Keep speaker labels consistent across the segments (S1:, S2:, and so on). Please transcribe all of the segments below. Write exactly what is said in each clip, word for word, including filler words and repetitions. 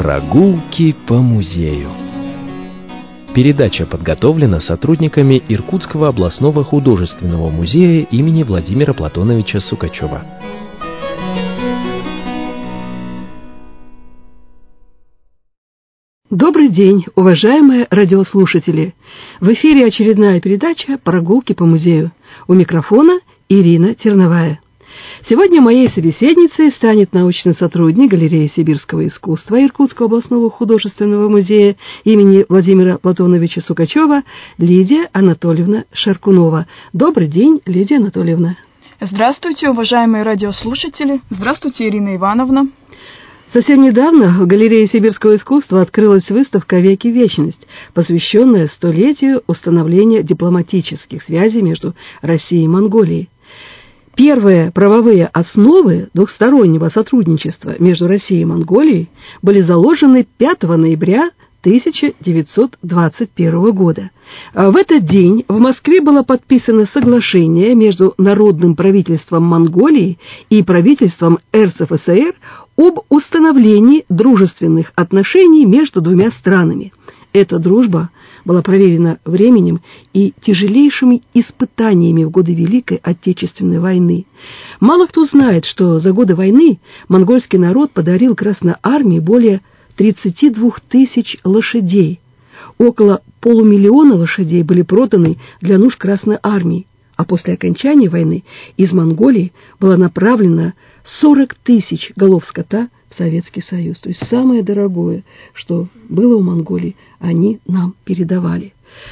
S1: Прогулки по музею. Передача подготовлена сотрудниками Иркутского областного художественного музея имени Владимира Платоновича Сукачева.
S2: Добрый день, уважаемые радиослушатели! В эфире очередная передача «Прогулки по музею». У микрофона Ирина Терновая. Сегодня моей собеседницей станет научный сотрудник галереи сибирского искусства Иркутского областного художественного музея имени Владимира Платоновича Сукачева Лидия Анатольевна Шаркунова. Добрый день, Лидия Анатольевна.
S3: Здравствуйте, уважаемые радиослушатели. Здравствуйте, Ирина Ивановна.
S2: Совсем недавно в галерее сибирского искусства открылась выставка «Веки Вечность», посвященная столетию установления дипломатических связей между Россией и Монголией. Первые правовые основы двухстороннего сотрудничества между Россией и Монголией были заложены пятого ноября тысяча девятьсот двадцать первого года. В этот день в Москве было подписано соглашение между Народным правительством Монголии и правительством эр эс эф эс эр об установлении дружественных отношений между двумя странами. Эта дружба была проверена временем и тяжелейшими испытаниями в годы Великой Отечественной войны. Мало кто знает, что за годы войны монгольский народ подарил Красной армии более тридцати двух тысяч лошадей. Около полумиллиона лошадей были проданы для нужд Красной армии, а после окончания войны из Монголии было направлено сорок тысяч голов скота в Советский Союз. То есть самое дорогое, что было у Монголии, они нам передавали.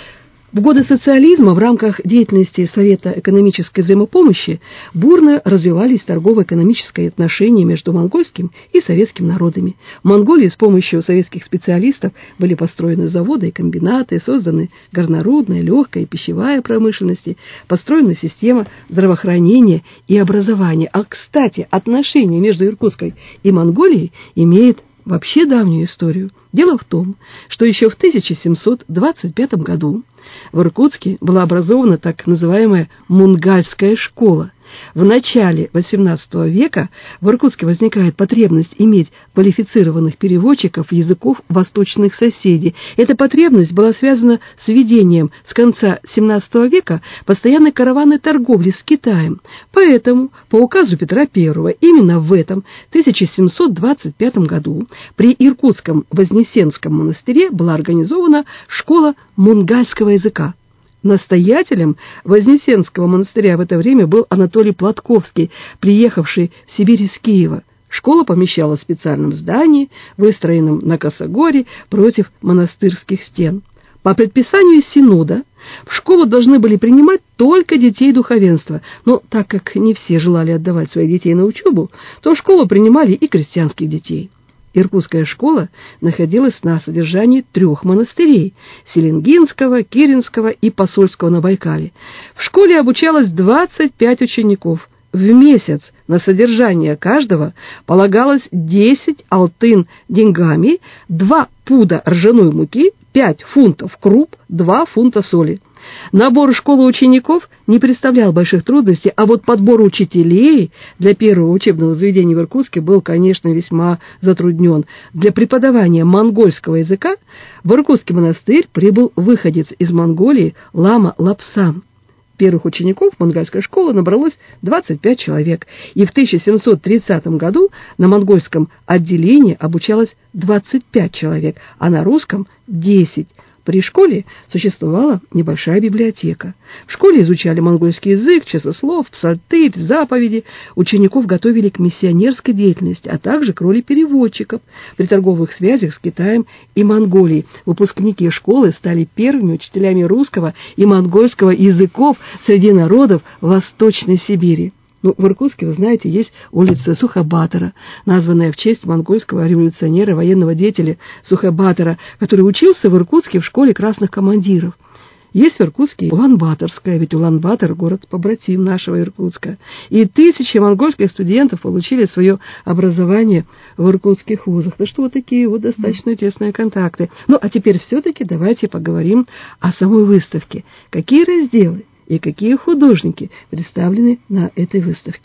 S2: В годы социализма в рамках деятельности Совета экономической взаимопомощи бурно развивались торгово-экономические отношения между монгольским и советским народами. В Монголии с помощью советских специалистов были построены заводы и комбинаты, созданы горнорудная, легкая и пищевая промышленности, построена система здравоохранения и образования. А, кстати, отношения между Иркутской и Монголией имеют вообще давнюю историю. Дело в том, что еще в тысяча семьсот двадцать пятом году в Иркутске была образована так называемая Мунгальская школа. В начале восемнадцатого века в Иркутске возникает потребность иметь квалифицированных переводчиков языков восточных соседей. Эта потребность была связана с введением с конца семнадцатого века постоянной караванной торговли с Китаем. Поэтому по указу Петра Первого именно в этом тысяча семьсот двадцать пятом году при Иркутском Вознесенском монастыре была организована школа мунгальского языка. Настоятелем Вознесенского монастыря в это время был Анатолий Платковский, приехавший в Сибирь из Киева. Школа помещалась в специальном здании, выстроенном на косогоре против монастырских стен. По предписанию Синода в школу должны были принимать только детей духовенства, но так как не все желали отдавать своих детей на учебу, то в школу принимали и крестьянских детей. Иркутская школа находилась на содержании трех монастырей – Селенгинского, Киринского и Посольского на Байкале. В школе обучалось двадцать пять учеников. В месяц на содержание каждого полагалось десять алтын деньгами, два пуда ржаной муки, пять фунтов круп, два фунта соли. Набор школы учеников не представлял больших трудностей, а вот подбор учителей для первого учебного заведения в Иркутске был, конечно, весьма затруднен. Для преподавания монгольского языка в Иркутский монастырь прибыл выходец из Монголии лама Лапсан. Первых учеников монгольской школы набралось двадцать пять человек, и в тысяча семьсот тридцатом году на монгольском отделении обучалось двадцать пять человек, а на русском – десять. При школе существовала небольшая библиотека. В школе изучали монгольский язык, часослов, псалтырь, заповеди. Учеников готовили к миссионерской деятельности, а также к роли переводчиков при торговых связях с Китаем и Монголией. Выпускники школы стали первыми учителями русского и монгольского языков среди народов Восточной Сибири. Ну, в Иркутске, вы знаете, есть улица Сухобатора, названная в честь монгольского революционера, военного деятеля Сухобатора, который учился в Иркутске в школе красных командиров. Есть в Иркутске Улан-Баторская, ведь Улан-Батор – город-побратим нашего Иркутска. И тысячи монгольских студентов получили свое образование в иркутских вузах. Так что вот такие вот достаточно тесные контакты. Ну, а теперь все-таки давайте поговорим о самой выставке. Какие разделы и какие художники представлены на этой выставке?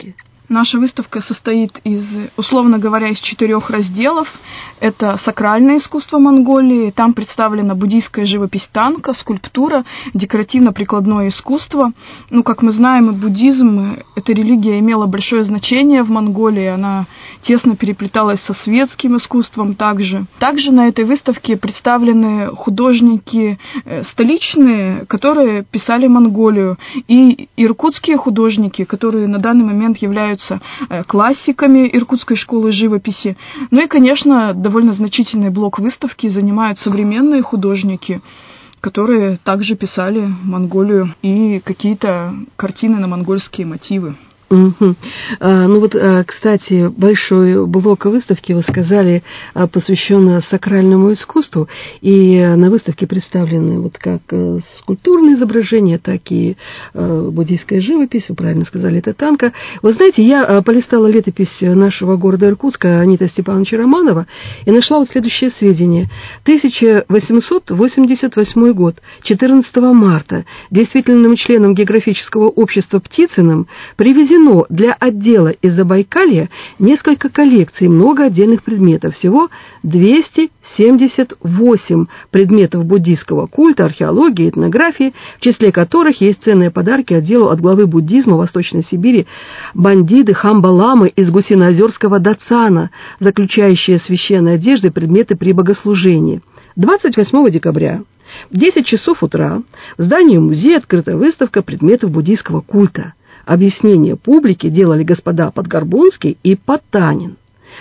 S3: Наша выставка состоит из, условно говоря, из четырех разделов. Это сакральное искусство Монголии, там представлена буддийская живопись танка, скульптура, декоративно-прикладное искусство. Ну, как мы знаем, и буддизм, эта религия имела большое значение в Монголии, она тесно переплеталась со светским искусством также. Также на этой выставке представлены художники столичные, которые писали Монголию, и иркутские художники, которые на данный момент являются классиками иркутской школы живописи. Ну и, конечно, довольно значительный блок выставки занимают современные художники, которые также писали Монголию и какие-то картины на монгольские мотивы.
S2: Угу. А, ну вот, кстати, большой блок выставки, вы сказали, посвящен сакральному искусству, и на выставке представлены вот как скульптурные изображения, так и буддийская живопись, вы правильно сказали, это танка. Вы знаете, я полистала летопись нашего города Иркутска Анита Степановича Романова и нашла вот следующее сведение. тысяча восемьсот восемьдесят восьмой год, четырнадцатого марта, действительным членом географического общества Птицыным привезено для отдела из Забайкалья несколько коллекций, много отдельных предметов. Всего двести семьдесят восемь предметов буддийского культа, археологии, этнографии, в числе которых есть ценные подарки отделу от главы буддизма Восточной Сибири Бандиды Хамбаламы из Гусиноозерского Дацана, заключающие священные одежды и предметы при богослужении. двадцать восьмого декабря в десять часов утра в здании музея открыта выставка предметов буддийского культа. Объяснение публике делали господа Подгорбунский и Потанин.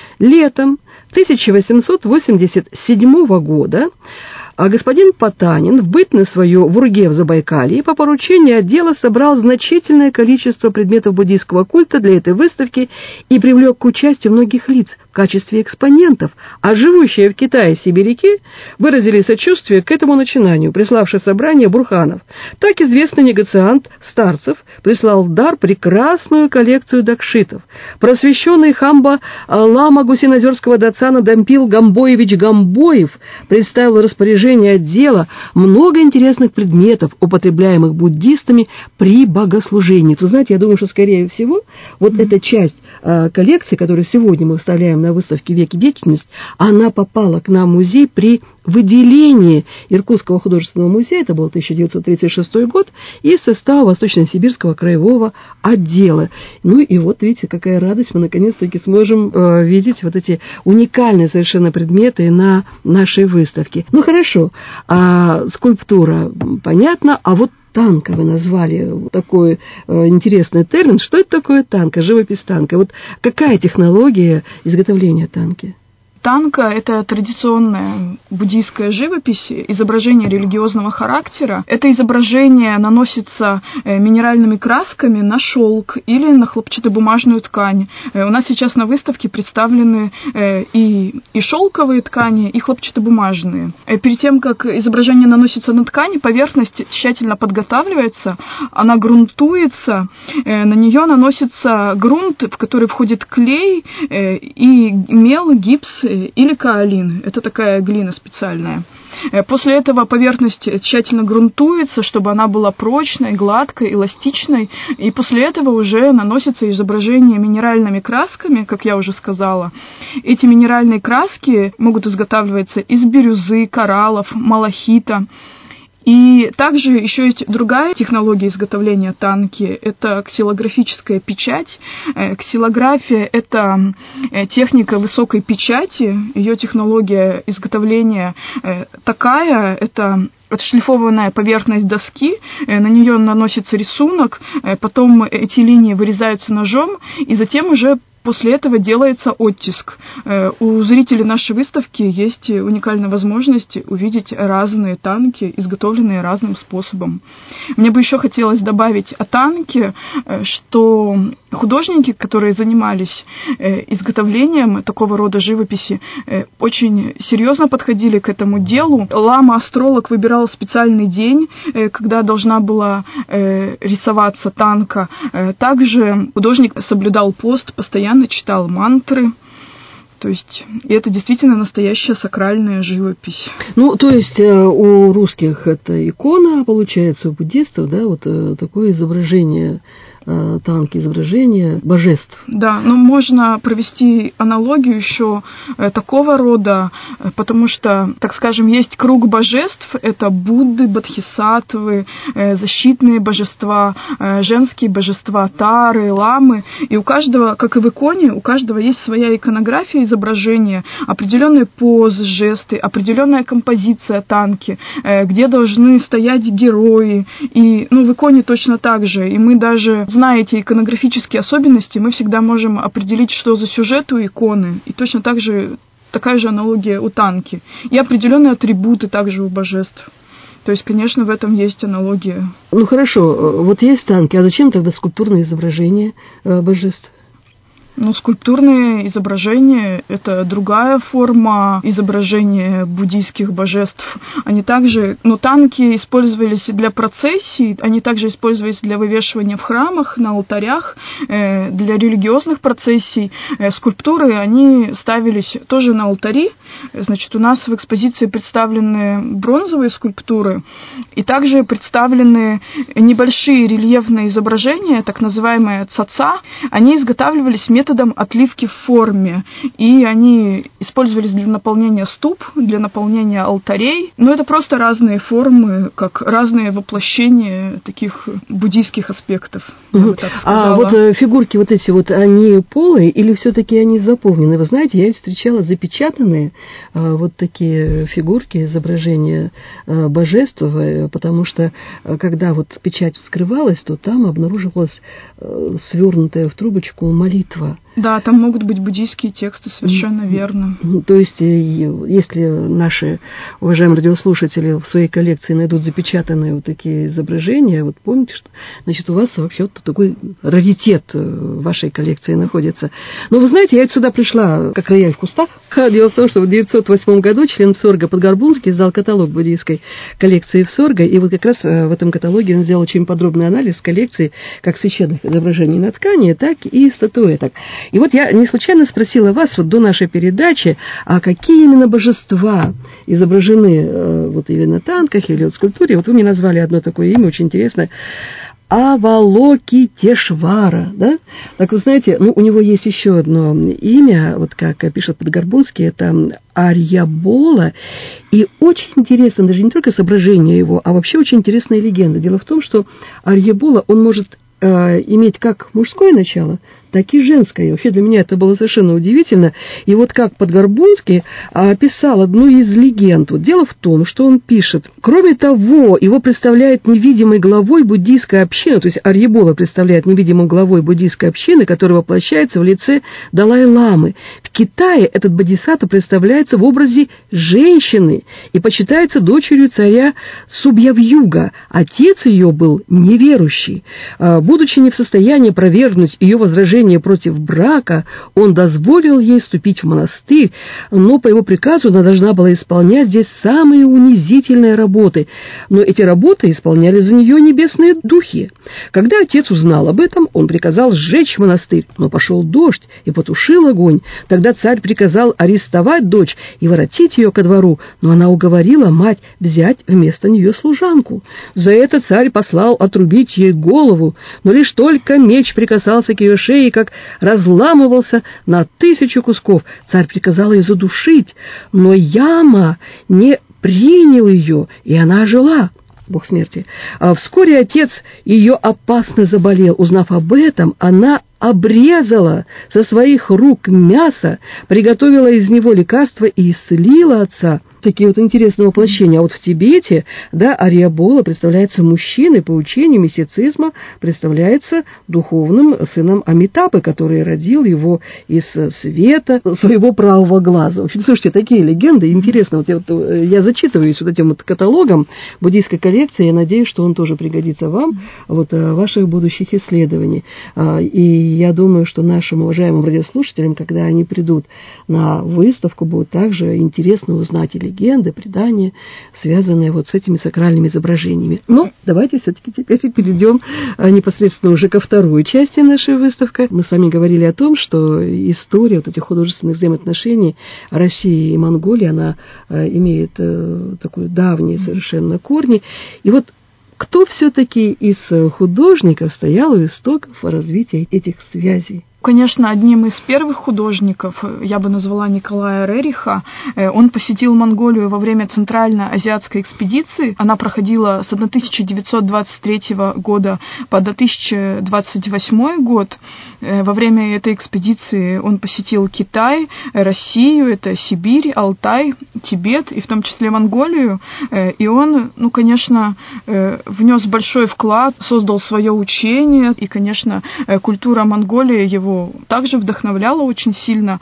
S2: Летом тысяча восемьсот восемьдесят седьмого года господин Потанин в бытность свою в Урге в Забайкалье по поручению отдела собрал значительное количество предметов буддийского культа для этой выставки и привлек к участию многих лиц в качестве экспонентов, а живущие в Китае сибиряки выразили сочувствие к этому начинанию, приславший собрание Бурханов. Так известный негациант Старцев прислал в дар прекрасную коллекцию дакшитов. Просвещенный хамба лама Гусиноозерского Дацана Дампил Гамбоевич Гамбоев представил распоряжение отдела много интересных предметов, употребляемых буддистами при богослужении. Вы знаете, я думаю, что, скорее всего, вот mm-hmm. эта часть э, коллекции, которую сегодня мы выставляем на выставке «Веки Вечность», она попала к нам в музей при выделении Иркутского художественного музея, это был тысяча девятьсот тридцать шестой год, из состава Восточно-Сибирского краевого отдела. Ну и вот, видите, какая радость, мы наконец-таки сможем э, видеть вот эти уникальные совершенно предметы на нашей выставке. Ну хорошо, а скульптура, понятно, а вот танка вы назвали, такой э, интересный термин. Что это такое танка, живопись танка? Вот какая технология изготовления танки?
S3: Танка – это традиционная буддийская живопись, изображение религиозного характера. Это изображение наносится минеральными красками на шелк или на хлопчатобумажную ткань. У нас сейчас на выставке представлены и, и шелковые ткани, и хлопчатобумажные. Перед тем, как изображение наносится на ткань, поверхность тщательно подготавливается, она грунтуется, на нее наносится грунт, в который входит клей и мел, гипс, или каолин. Это такая глина специальная. После этого поверхность тщательно грунтуется, чтобы она была прочной, гладкой, эластичной. И после этого уже наносится изображение минеральными красками, как я уже сказала. Эти минеральные краски могут изготавливаться из бирюзы, кораллов, малахита. И также еще есть другая технология изготовления танки, это ксилографическая печать. Ксилография – это техника высокой печати, ее технология изготовления такая, это отшлифованная поверхность доски, на нее наносится рисунок, потом эти линии вырезаются ножом, и затем уже после этого делается оттиск. У зрителей нашей выставки есть уникальная возможность увидеть разные танки, изготовленные разным способом. Мне бы еще хотелось добавить о танке, что художники, которые занимались изготовлением такого рода живописи, очень серьезно подходили к этому делу. Лама-астролог выбирал специальный день, когда должна была рисоваться танка. Также художник соблюдал пост, постоянно читал мантры. То есть это действительно настоящая сакральная живопись.
S2: Ну, то есть у русских это икона, получается, у буддистов, да, вот такое изображение э, танки, изображения божеств.
S3: Да, но можно провести аналогию еще э, такого рода, э, потому что, так скажем, есть круг божеств, это Будды, Бодхисаттвы, э, защитные божества, э, женские божества, Тары, Ламы, и у каждого, как и в иконе, у каждого есть своя иконография изображения, определенные позы, жесты, определенная композиция танки, э, где должны стоять герои, и ну, в иконе точно так же, и мы даже, зная эти иконографические особенности, мы всегда можем определить, что за сюжет у иконы, и точно так же, такая же аналогия у танки, и определенные атрибуты также у божеств. То есть, конечно, в этом есть аналогия.
S2: Ну хорошо, вот есть танки, а зачем тогда скульптурные изображения э, божеств?
S3: Ну, скульптурные изображения – это другая форма изображения буддийских божеств. Они также, ну, танки использовались для процессий, они также использовались для вывешивания в храмах, на алтарях, э, для религиозных процессий. Э, скульптуры, они ставились тоже на алтари. Значит, у нас в экспозиции представлены бронзовые скульптуры, и также представлены небольшие рельефные изображения, так называемые цаца. Они изготавливались методом методом отливки в форме, и они использовались для наполнения ступ, для наполнения алтарей, но это просто разные формы, как разные воплощения таких буддийских аспектов.
S2: Угу. А вот фигурки вот эти вот, они полые или все-таки они заполнены? Вы знаете, я встречала запечатанные вот такие фигурки, изображения божеств, потому что когда вот печать вскрывалась, то там обнаруживалась свернутая в трубочку молитва.
S3: Да, там могут быть буддийские тексты, совершенно верно.
S2: То есть, если наши уважаемые радиослушатели в своей коллекции найдут запечатанные вот такие изображения, вот помните, что, значит, у вас вообще вот такой раритет в вашей коллекции находится. Но вы знаете, я сюда пришла как рояль в кустах. Дело в том, что в девятьсот восьмом году член ВСОРГа Подгорбунский издал каталог буддийской коллекции ВСОРГа, и вот как раз в этом каталоге он сделал очень подробный анализ коллекции как священных изображений на ткани, так и статуэток. И вот я не случайно спросила вас вот до нашей передачи, а какие именно божества изображены вот или на танках, или в скульптуре. Вот вы мне назвали одно такое имя, очень интересное. Авалокитешвара, да? Так вы знаете, ну, у него есть еще одно имя, вот как пишет Подгорбунский, это Арьябола, и очень интересно, даже не только соображение его, а вообще очень интересная легенда. Дело в том, что Арьябола, он может э, иметь как мужское начало, так и женское. Вообще для меня это было совершенно удивительно. И вот как Подгорбунский описал одну из легенд. Вот дело в том, что он пишет: кроме того, его представляет невидимой главой буддийской общины, то есть Арьябола представляет невидимой главой буддийской общины, которая воплощается в лице Далай-ламы. В Китае этот бодхисаттва представляется в образе женщины и почитается дочерью царя Субьявьюга. Отец ее был неверующий. Будучи не в состоянии опровергнуть ее возражения против брака, он дозволил ей вступить в монастырь, но по его приказу она должна была исполнять здесь самые унизительные работы. Но эти работы исполняли за нее небесные духи. Когда отец узнал об этом, он приказал сжечь монастырь, но пошел дождь и потушил огонь. Тогда царь приказал арестовать дочь и воротить ее ко двору, но она уговорила мать взять вместо нее служанку. За это царь послал отрубить ей голову, но лишь только меч прикасался к ее шее, как разламывался на тысячу кусков. Царь приказал ее задушить, но Яма не принял ее, и она жила. Бог смерти. А вскоре отец ее опасно заболел. Узнав об этом, она обрезала со своих рук мясо, приготовила из него лекарство и исцелила отца. Такие вот интересные воплощения. А вот в Тибете, да, Арьябола представляется мужчиной, по учению мистицизма представляется духовным сыном Амитабы, который родил его из света своего правого глаза. В общем, слушайте, такие легенды. Интересно, вот я, вот, я зачитываюсь вот этим вот каталогом буддийской коллекции, я надеюсь, что он тоже пригодится вам вот, в ваших будущих исследованиях. И я думаю, что нашим уважаемым радиослушателям, когда они придут на выставку, будет также интересно узнать или легенды, предания, связанные вот с этими сакральными изображениями. Но давайте все-таки теперь перейдем непосредственно уже ко второй части нашей выставки. Мы с вами говорили о том, что история вот этих художественных взаимоотношений России и Монголии, она имеет такой давние совершенно корни. И вот кто все-таки из художников стоял у истоков развития этих связей?
S3: Конечно, одним из первых художников, я бы назвала Николая Рериха, он посетил Монголию во время Центрально-Азиатской экспедиции. Она проходила с тысяча девятьсот двадцать третьего года по две тысячи двадцать восьмой год. Во время этой экспедиции он посетил Китай, Россию, это Сибирь, Алтай, Тибет и в том числе Монголию. И он, ну, конечно, внес большой вклад, создал свое учение. И, конечно, культура Монголии его также вдохновляла очень сильно.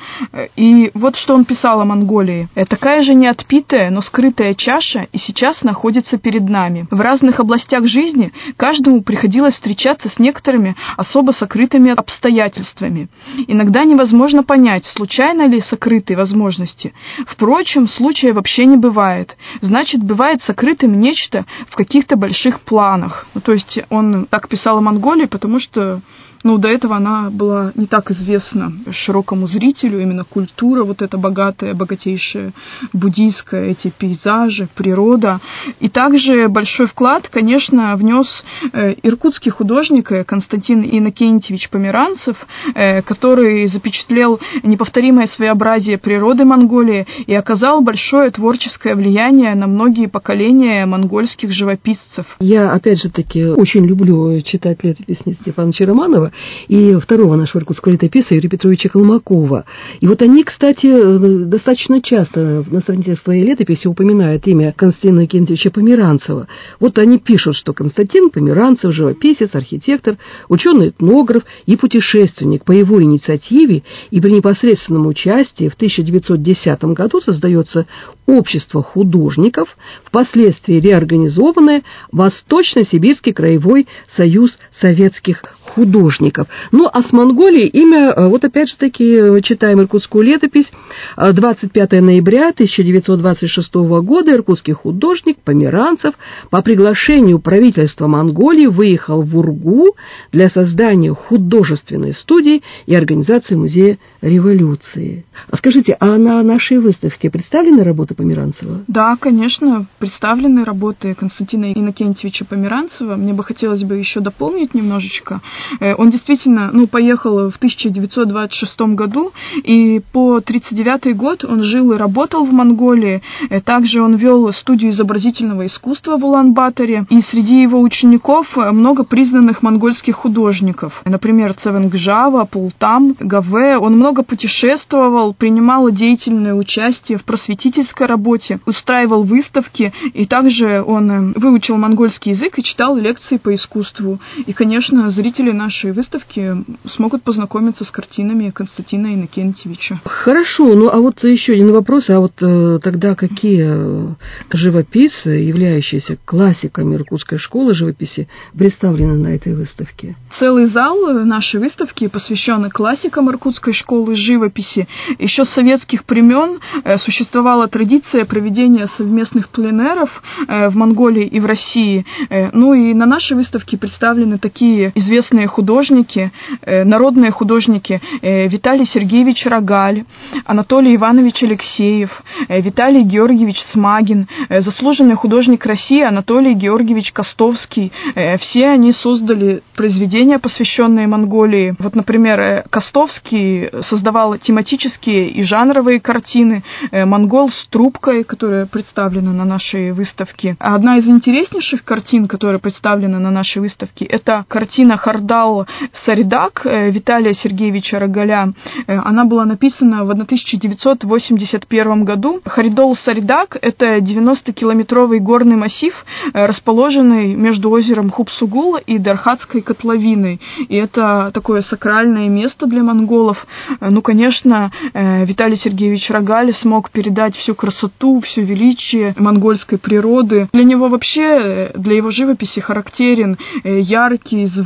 S3: И вот что он писал о Монголии. «Такая же неотпитая, но скрытая чаша и сейчас находится перед нами. В разных областях жизни каждому приходилось встречаться с некоторыми особо сокрытыми обстоятельствами. Иногда невозможно понять, случайно ли сокрытые возможности. Впрочем, случая вообще не бывает. Значит, бывает сокрытым нечто в каких-то больших планах». Ну, то есть он так писал о Монголии, потому что ну, до этого она была не так известна широкому зрителю, именно культура вот эта богатая, богатейшая, буддийская, эти пейзажи, природа. И также большой вклад, конечно, внес иркутский художник Константин Иннокентьевич Померанцев, который запечатлел неповторимое своеобразие природы Монголии и оказал большое творческое влияние на многие поколения монгольских живописцев.
S2: Я, опять же таки, очень люблю читать летопись Степановича Романова и второго нашего иркутского летописца Юрия Петровича Колмакова. И вот они, кстати, достаточно часто на страницах своей летописи упоминают имя Константина Иннокентьевича Померанцева. Вот они пишут, что Константин Померанцев, живописец, архитектор, ученый-этнограф и путешественник. По его инициативе и при непосредственном участии в тысяча девятьсот десятом году создается общество художников, впоследствии реорганизованное Восточно-Сибирский краевой союз советских художников. Ну, а с Монголией имя, вот опять же таки, читаем иркутскую летопись, двадцать пятого ноября тысяча девятьсот двадцать шестого года иркутский художник Померанцев по приглашению правительства Монголии выехал в Ургу для создания художественной студии и организации музея революции. А скажите, а на нашей выставке представлены работы Померанцева?
S3: Да, конечно, представлены работы Константина Иннокентьевича Померанцева. Мне бы хотелось бы еще дополнить немножечко. Он действительно, ну, поехал в тысяча девятьсот двадцать шестом году, и по тридцать девятый год он жил и работал в Монголии. Также он вел студию изобразительного искусства в Улан-Баторе, и среди его учеников много признанных монгольских художников. Например, Цевенгжава, Пултам, Гаве. Он много путешествовал, принимал деятельное участие в просветительской работе, устраивал выставки, и также он выучил монгольский язык и читал лекции по искусству. И, конечно, зрители нашей выставки смогут познакомиться с картинами Константина Иннокентьевича.
S2: Хорошо, ну а вот еще один вопрос, а вот э, тогда какие живописцы, являющиеся классиками иркутской школы живописи, представлены на этой выставке?
S3: Целый зал нашей выставки посвящен классикам иркутской школы живописи. Еще с советских времен э, существовала традиция проведения совместных пленэров э, в Монголии и в России. Э, ну и на нашей выставке представлены такие известные художники, э, народные художники э, Виталий Сергеевич Рогаль, Анатолий Иванович Алексеев, э, Виталий Георгиевич Смагин, э, заслуженный художник России Анатолий Георгиевич Костовский. Э, все они создали произведения, посвященные Монголии. Вот, например, э, Костовский создавал тематические и жанровые картины. Э, «Монгол с трубкой», которая представлена на нашей выставке. Одна из интереснейших картин, которая представлена на нашей выставке, это картина «Хардал Саридак» Виталия Сергеевича Рогаля. Она была написана в тысяча девятьсот восемьдесят первом году. Харидол Саридак — это девяностокилометровый горный массив, расположенный между озером Хубсугул и Дархатской котловиной. И это такое сакральное место для монголов. Ну, конечно, Виталий Сергеевич Рогаль смог передать всю красоту, всю величие монгольской природы. Для него вообще, для его живописи характерен яркий, звучный,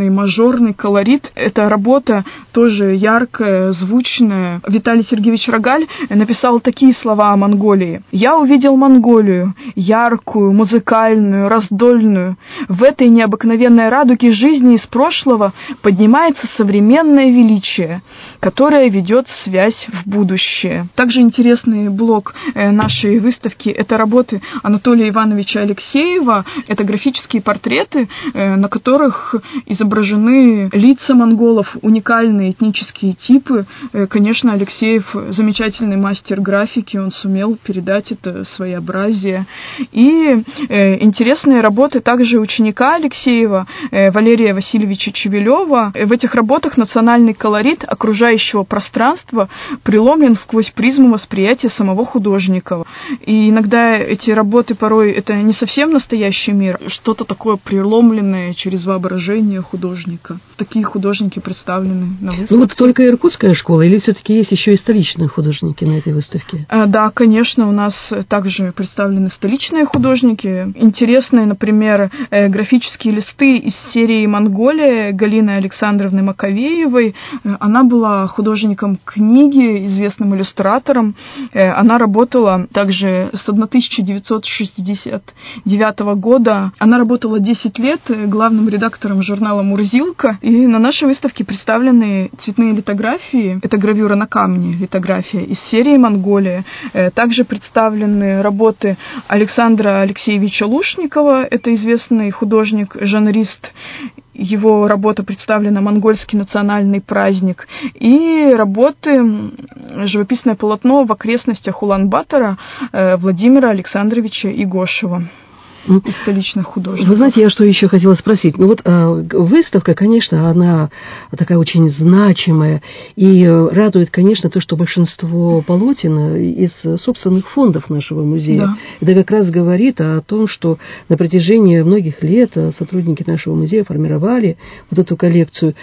S3: насыщенный мажорный колорит. Эта работа тоже яркая, звучная. Виталий Сергеевич Рогаль написал такие слова о Монголии. «Я увидел Монголию, яркую, музыкальную, раздольную. В этой необыкновенной радуге жизни из прошлого поднимается современное величие, которое ведет связь в будущее». Также интересный блок нашей выставки – это работы Анатолия Ивановича Алексеева. Это графические портреты, на которых изображены лица монголов, уникальные этнические типы. Конечно, Алексеев замечательный мастер графики, он сумел передать это своеобразие. И интересные работы также ученика Алексеева, Валерия Васильевича Чевелева. В этих работах национальный колорит окружающего пространства преломлен сквозь призму восприятия самого художника. И иногда эти работы порой это не совсем настоящий мир, что-то такое преломленное через воображение художника. Такие художники представлены на выставке.
S2: Ну вот только иркутская школа или все-таки есть еще и столичные художники на этой выставке?
S3: А, да, конечно, у нас также представлены столичные художники. Интересные, например, графические листы из серии «Монголия» Галины Александровны Маковеевой. Она была художником книги, известным иллюстратором. Она работала также с тысяча девятьсот шестьдесят девятого года. Она работала десять лет главным редактором журнала «Мурзилка». И на нашей выставке представлены цветные литографии. Это гравюра на камне, литография из серии «Монголия». Также представлены работы Александра Алексеевича Лушникова. Это известный художник, жанрист. Его работа представлена «Монгольский национальный праздник». И работы, живописное полотно в окрестностях Улан-Батора Владимира Александровича Игошева. Из столичных художников.
S2: Вы знаете, я что еще хотела спросить? Ну вот э, выставка, конечно, она такая очень значимая, и радует, конечно, то, что большинство полотен из собственных фондов нашего музея. Да. Это как раз говорит о том, что на протяжении многих лет сотрудники нашего музея формировали вот эту коллекцию.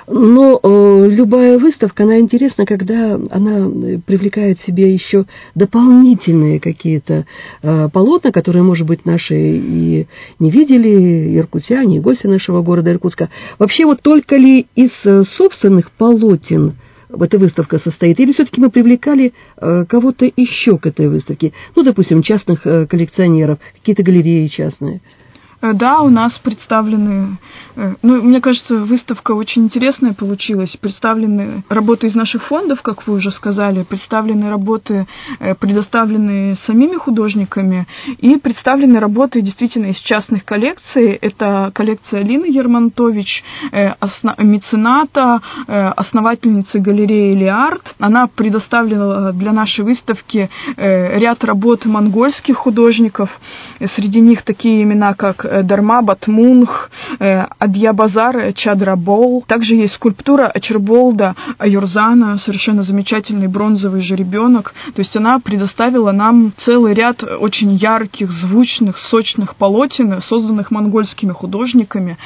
S2: Но э, любая выставка, она интересна, когда она привлекает в себе еще дополнительные какие-то э, полотна, которые, может быть, наши и не видели иркутяне, и гости нашего города Иркутска. Вообще, вот только ли из собственных полотен эта выставка состоит, или все-таки мы привлекали э, кого-то еще к этой выставке? Ну, допустим, частных э, коллекционеров, какие-то галереи частные.
S3: Да, у нас представлены, ну, мне кажется, выставка очень интересная получилась. Представлены работы из наших фондов, как вы уже сказали, представлены работы, предоставленные самими художниками, и представлены работы действительно из частных коллекций. Это коллекция Лины Ермантович, осно- мецената, основательницы галереи Лиарт. Она предоставила для нашей выставки ряд работ монгольских художников. Среди них такие имена, как Дарма Батмунг, Адьябазар Чадрабол. Также есть скульптура Ачерболда Аюрзана, совершенно замечательный бронзовый жеребенок. То есть она предоставила нам целый ряд очень ярких, звучных, сочных полотен, созданных монгольскими художниками.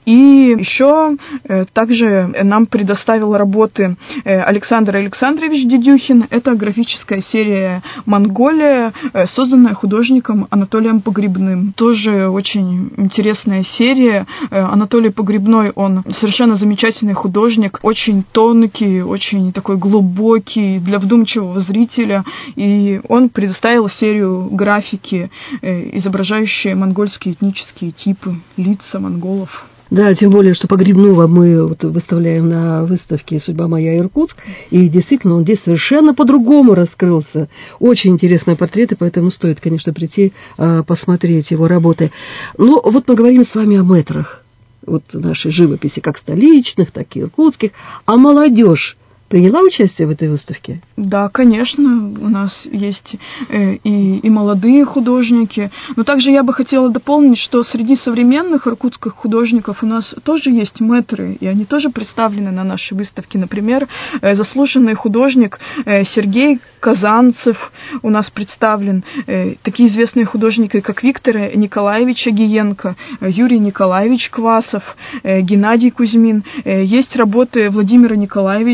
S3: И еще также нам предоставил работы Александр Александрович Дедюхин. Это графическая серия «Монголия», созданная художником Анатолием Погребным. Тоже очень интересная серия. Анатолий Погребной, он совершенно замечательный художник, очень тонкий, очень такой глубокий для вдумчивого зрителя. И он предоставил серию графики, изображающие монгольские этнические типы, лица монголов.
S2: Да, тем более, что Погребного мы вот выставляем на выставке «Судьба моя. Иркутск», и действительно он здесь совершенно по-другому раскрылся. Очень интересные портреты, поэтому стоит, конечно, прийти посмотреть его работы. Ну, вот мы говорим с вами о мэтрах вот нашей живописи, как столичных, так и иркутских, а молодежь приняла участие в этой выставке?
S3: Да, конечно, у нас есть э, и, и молодые художники, но также я бы хотела дополнить, что среди современных иркутских художников у нас тоже есть мэтры, и они тоже представлены на нашей выставке. Например, э, заслуженный художник э, Сергей Казанцев у нас представлен, э, такие известные художники, как Виктор Николаевич Агиенко, э, Юрий Николаевич Квасов, э, Геннадий Кузьмин. Э, есть работы Владимира Николаевича Бешнова,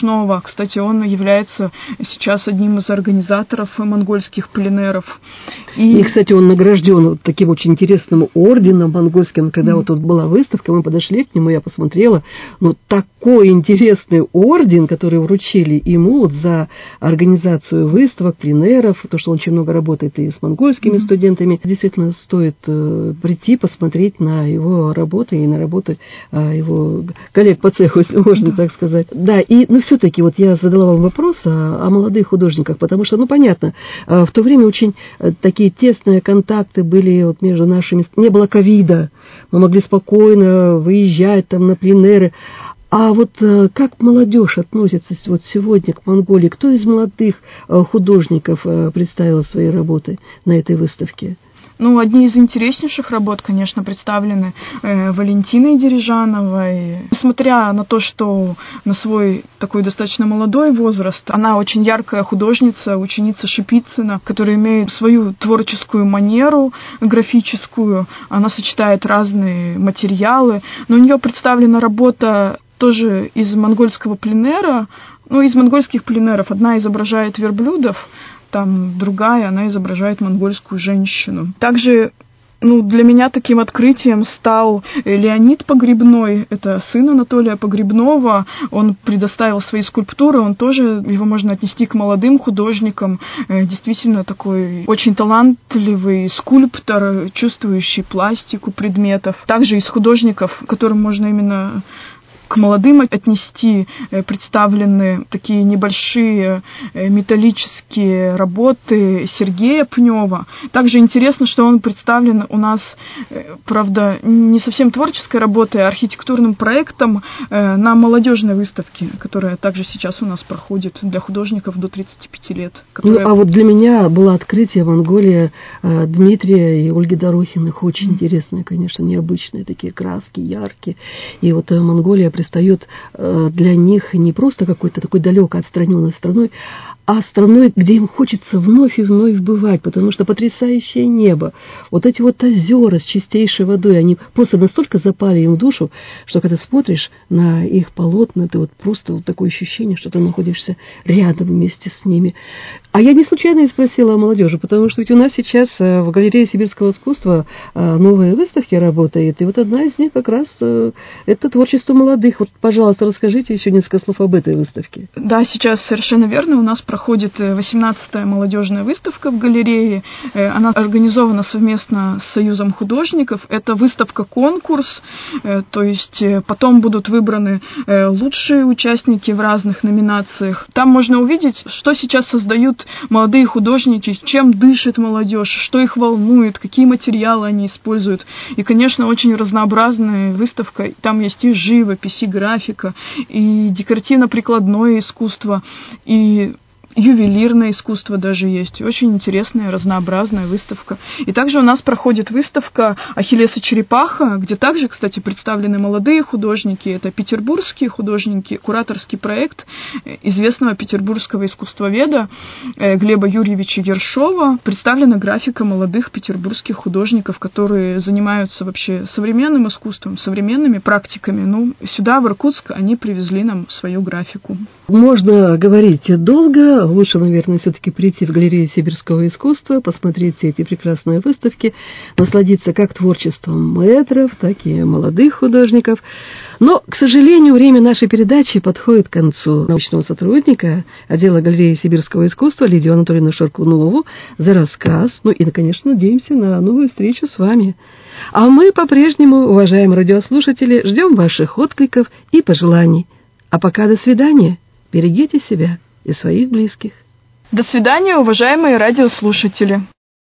S3: областного. Кстати, он является сейчас одним из организаторов монгольских пленеров.
S2: И, и кстати, он награжден вот таким очень интересным орденом монгольским. Когда mm-hmm. вот тут была выставка, мы подошли к нему, я посмотрела, ну, такой интересный орден, который вручили ему вот за организацию выставок, пленеров, то, что он очень много работает и с монгольскими mm-hmm. студентами. Действительно, стоит э, прийти, посмотреть на его работы и на работы э, его коллег по цеху, если можно mm-hmm. так сказать. Да, и, ну, все-таки вот я задала вам вопрос о, о молодых художниках, потому что, ну, понятно, э, в то время очень э, такие тесные контакты были вот между нашими, не было ковида, мы могли спокойно выезжать там на пленеры. А вот э, как молодежь относится вот сегодня к Монголии? Кто из молодых э, художников э, представил свои работы на этой выставке?
S3: Ну, одни из интереснейших работ, конечно, представлены э, Валентиной Дережановой. Несмотря на то, что на свой такой достаточно молодой возраст, она очень яркая художница, ученица Шипицына, которая имеет свою творческую манеру графическую. Она сочетает разные материалы, но у нее представлена работа тоже из монгольского пленера. Ну, из монгольских пленеров одна изображает верблюдов, там другая, она изображает монгольскую женщину. Также, ну, для меня таким открытием стал Леонид Погребной, это сын Анатолия Погребного. Он предоставил свои скульптуры, он тоже, его можно отнести к молодым художникам. Действительно такой очень талантливый скульптор, чувствующий пластику предметов. Также из художников, которым можно именно к молодым отнести, представлены такие небольшие металлические работы Сергея Пнева. Также интересно, что он представлен у нас, правда, не совсем творческой работой, а архитектурным проектом на молодежной выставке, которая также сейчас у нас проходит для художников до тридцати пяти лет. Которая...
S2: Ну, а вот для меня было открытие Монголия Дмитрия и Ольги Дорохиных. Очень mm. интересные, конечно, необычные такие краски, яркие. И вот Монголия предстает для них не просто какой-то такой далеко отстраненной страной, а страной, где им хочется вновь и вновь бывать, потому что потрясающее небо, вот эти вот озера с чистейшей водой, они просто настолько запали им в душу, что когда смотришь на их полотна, ты вот просто вот такое ощущение, что ты находишься рядом вместе с ними. А я не случайно и спросила о молодежи, потому что ведь у нас сейчас в галерее сибирского искусства новые выставки работают, и вот одна из них как раз это творчество молодых. Вот, пожалуйста, расскажите еще несколько слов об этой выставке.
S3: Да, сейчас совершенно верно. У нас проходит восемнадцатая молодежная выставка в галерее. Она организована совместно с Союзом художников. Это выставка-конкурс, то есть потом будут выбраны лучшие участники в разных номинациях. Там можно увидеть, что сейчас создают молодые художники, чем дышит молодежь, что их волнует, какие материалы они используют. И, конечно, очень разнообразная выставка. Там есть и живопись, и графика, и декоративно-прикладное искусство, и ювелирное искусство даже есть. Очень интересная, разнообразная выставка. И также у нас проходит выставка «Ахиллес и черепаха», где также, кстати, представлены молодые художники. Это петербургские художники, кураторский проект известного петербургского искусствоведа Глеба Юрьевича Ершова. Представлена графика молодых петербургских художников, которые занимаются вообще современным искусством, современными практиками. Ну, сюда, в Иркутск, они привезли нам свою графику.
S2: Можно говорить долго. Лучше, наверное, все-таки прийти в галерею сибирского искусства, посмотреть все эти прекрасные выставки, насладиться как творчеством мэтров, так и молодых художников. Но, к сожалению, время нашей передачи подходит к концу. Научного сотрудника отдела галереи сибирского искусства Лидию Анатольевну Шаркунову за рассказ. Ну и, конечно, надеемся на новую встречу с вами. А мы по-прежнему, уважаемые радиослушатели, ждем ваших откликов и пожеланий. А пока до свидания. Берегите себя и своих близких.
S3: До свидания, уважаемые радиослушатели.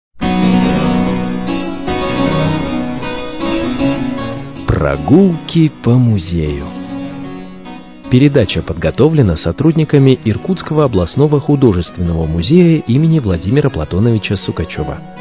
S1: Прогулки по музею. Передача подготовлена сотрудниками Иркутского областного художественного музея имени Владимира Платоновича Сукачева.